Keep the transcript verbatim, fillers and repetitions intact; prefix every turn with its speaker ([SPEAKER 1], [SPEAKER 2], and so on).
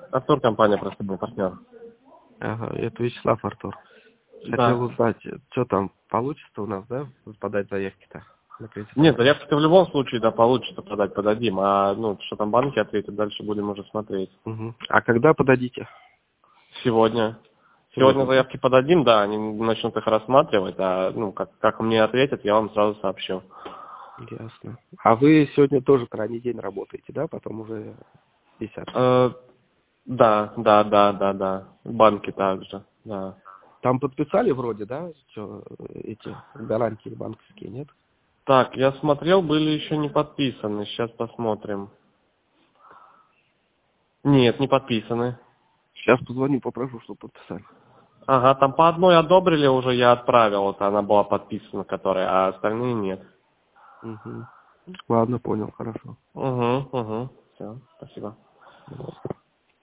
[SPEAKER 1] Артур, компания просто был партнер.
[SPEAKER 2] Ага, это Вячеслав, Артур.
[SPEAKER 1] Да.
[SPEAKER 2] Хотел узнать, что там получится у нас, да, подать заявки-то на кредит?
[SPEAKER 1] Нет, заявки-то в любом случае, да, получится подать, подадим. А, ну, что там банки ответят, дальше будем уже смотреть.
[SPEAKER 2] Угу. А когда подадите?
[SPEAKER 1] Сегодня.
[SPEAKER 2] Сегодня,
[SPEAKER 1] Сегодня заявки подадим, да, они начнут их рассматривать, а, ну, как, как мне ответят, я вам сразу сообщу.
[SPEAKER 2] Ясно. А вы сегодня тоже крайний день работаете, да? Потом уже десятый.
[SPEAKER 1] Э, да, да, да, да, да. Банки также, да.
[SPEAKER 2] Там подписали вроде, да, что эти гарантии банковские, нет?
[SPEAKER 1] Так, я смотрел, были еще не подписаны, сейчас посмотрим. Нет, не подписаны.
[SPEAKER 2] Сейчас позвоню, попрошу, чтобы подписали.
[SPEAKER 1] Ага, там по одной одобрили уже, я отправил, вот она была подписана, которая, а остальные нет.
[SPEAKER 2] Угу. Ладно, понял, хорошо.
[SPEAKER 1] Угу, угу, все, спасибо.